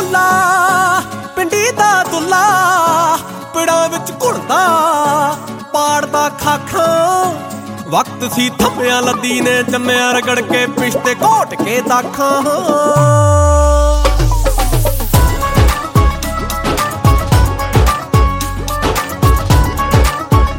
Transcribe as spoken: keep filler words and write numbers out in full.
ਫੁੱਲਾ ਪਿੰਡੀ ਦਾ ਦੁੱਲਾ ਪਿੜਾਂ ਵਿੱਚ ਘੁਲਦਾ ਪਾੜਦਾ ਖਾਖਾਂ। ਵਕਤ ਸੀ ਥੰਮਿਆਂ ਲੱਦੀ ਨੇ ਜੰਮਿਆ ਰਗੜ ਕੇ ਪਿਸ਼ਤੇ ਘੋਟ ਕੇ ਦਾਖਾਂ।